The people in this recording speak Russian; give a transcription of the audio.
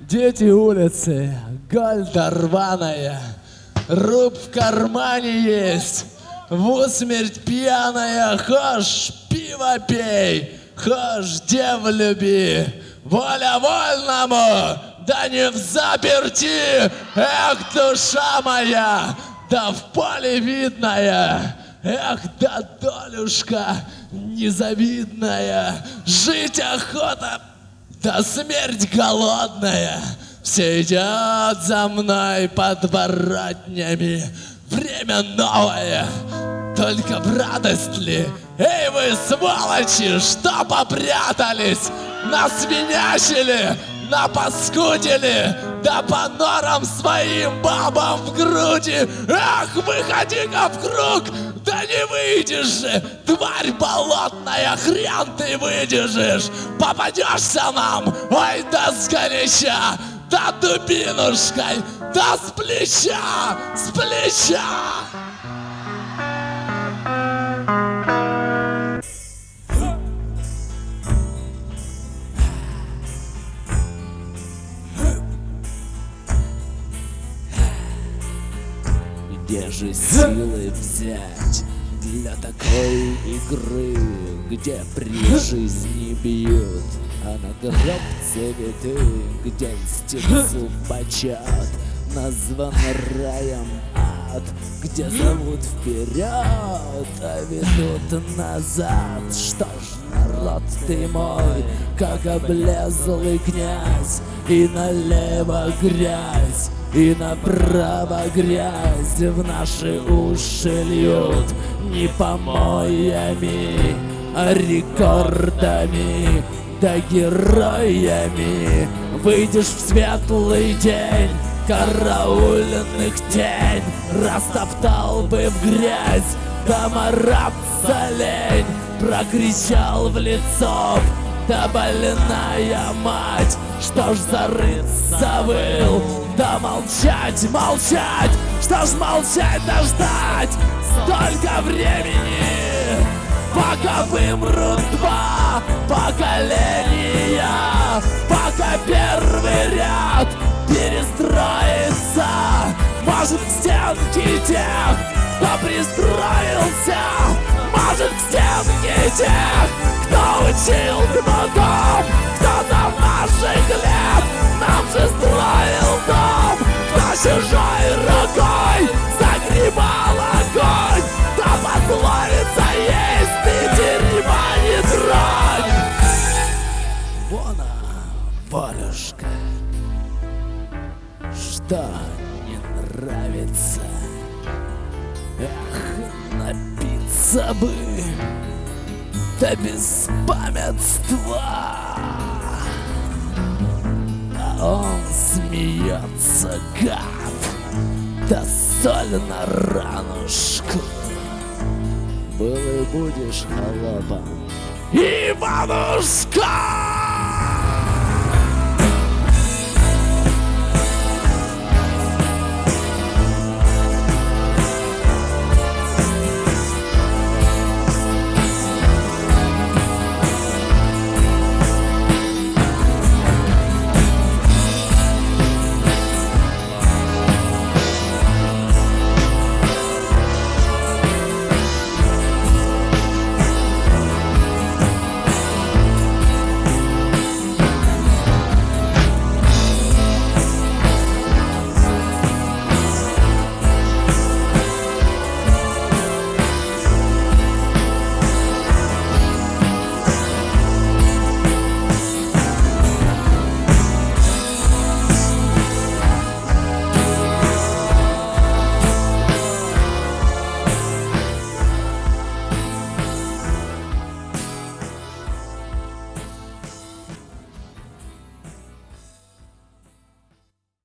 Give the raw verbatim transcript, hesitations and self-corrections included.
Дети улицы, гальда рваная, руб в кармане есть, в усмерть пьяная, хошь пиво пей, хошь дев люби, воля вольному, да не в заперти, эх, душа моя, да в поле видная, эх, да долюшка незавидная, жить охота, да смерть голодная, все идет за мной подворотнями. Время новое, только в радость ли? Эй, вы сволочи, что попрятались? Насвинячили, напаскудили, да по норам своим бабам в груди. Эх, выходи-ка в круг, да не выйдешь же, тварь болотная, хрен ты выдержишь. Попадешься нам, ой, да сгоряча, да дубинушкой, да с плеча, с плеча. Где же силы взять для такой игры, где при жизни бьют, а на гроб цветы, где льстецу почат назван раем ад, где зовут вперед, а ведут назад. Что ж, народ ты мой, как облезлый князь, и налево грязь, и направо грязь в наши уши льют не помоями, а рекордами, да героями. Выйдешь в светлый день, караульных тень растоптал бы в грязь, да мараться лень, прокричал в лицо, да больная мать. Что ж зарыться выл, да молчать, молчать, что ж молчать, да ждать столько времени, пока вымрут два поколения, пока первый ряд перестроится. Может, к стенке тех, кто пристроился, может, к стенке тех, кто учил кнутом, кто-то в наших лет нам же строил дом, кто чужой рукой загребал огонь, да пословица есть, ты дерьма не тронь. Вон она, Волюшка, что не нравится? Эх, напиться бы, да без памятства. А он смеется, гад, да соль на ранушку. Был и будешь холопом, Иванушка!